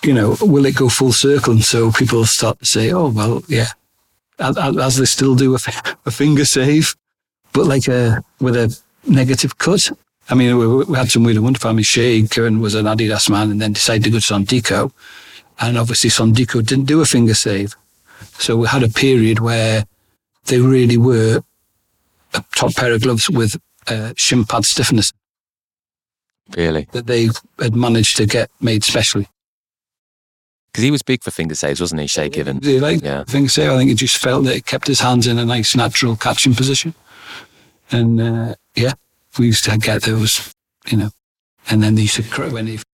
will it go full circle? And so people start to say, oh, well, yeah, as they still do a finger save, but with a negative cut. I mean, we had some weird and wonderful. I mean, Shea Curran was an Adidas man and then decided to go to Sondico. And obviously Sondico didn't do a finger save. So we had a period where they really were a top pair of gloves with shin pad stiffness. Really? That they had managed to get made specially. Because he was big for finger saves, wasn't he, Shea Given? He liked finger save. I think he just felt that it kept his hands in a nice natural catching position. And we used to get those, and then they used to, when he